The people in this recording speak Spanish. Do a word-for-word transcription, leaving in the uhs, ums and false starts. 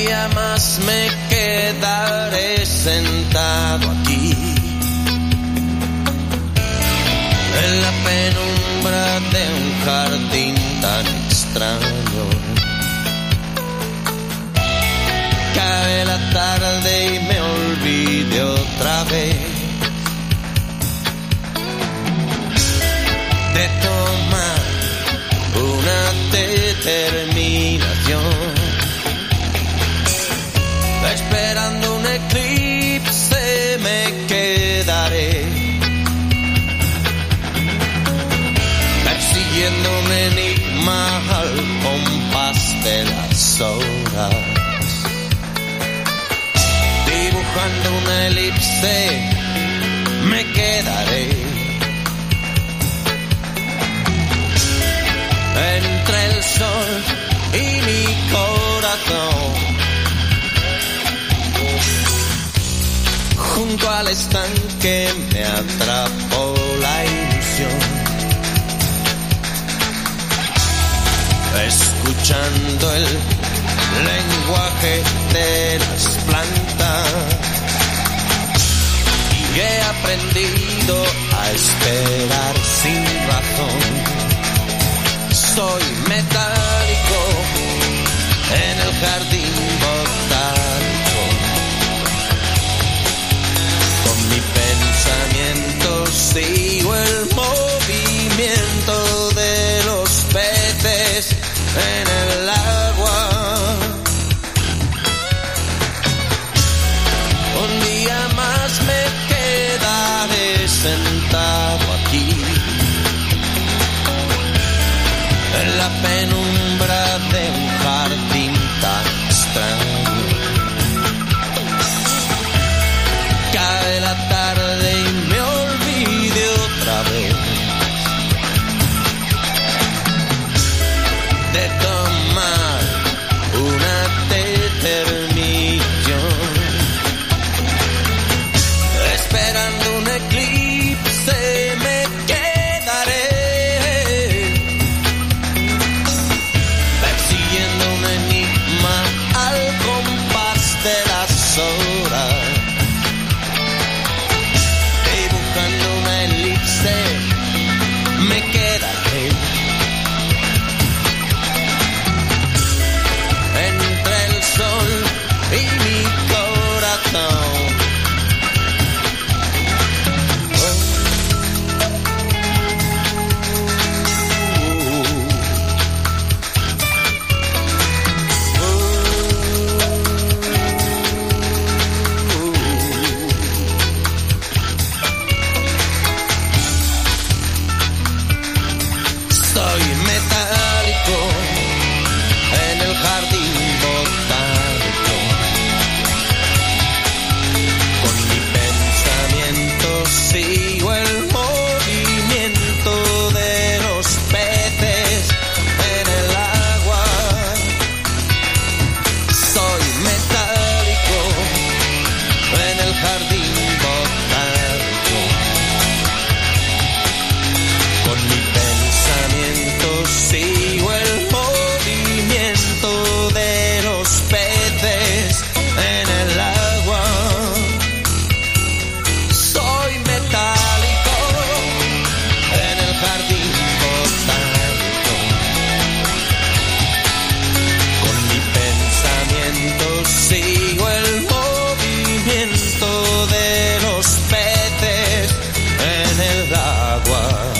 día más me quedaré sentado aquí, en la penumbra de un jardín tan extraño. Cae la tarde y me olvidé otra vez de tomar una determinación. Esperando un eclipse me quedaré, persiguiendo un enigma al compás de las horas, dibujando una elipse me quedaré entre el sol y mi corazón, junto al estanque me atrapó la ilusión, escuchando el lenguaje de las plantas, y he aprendido a esperar sin razón. Soy metálico en el jardín botánico, con mi pensamiento sigo el movimiento de los peces en el agua. Un día más me quedaré sentado aquí, en la penumbra de un jardín tan extraño. Cae la tarde y me olvidé otra vez de tomar una determinación. Esperando un eclipse me quedaré, persiguiendo un enigma al compás de las horas, dibujando una elipse me quedaré entre el sol y mi corazón. Soy metálico en el jardín botánico, con mi pensamiento sigo el movimiento de los peces en el agua. Soy metálico en el jardín botánico, con mi pensamiento sigo el movimiento de los peces en el agua. Soy metálico en el jardín botánico, con mi pensamiento sigo el movimiento de los peces en el agua.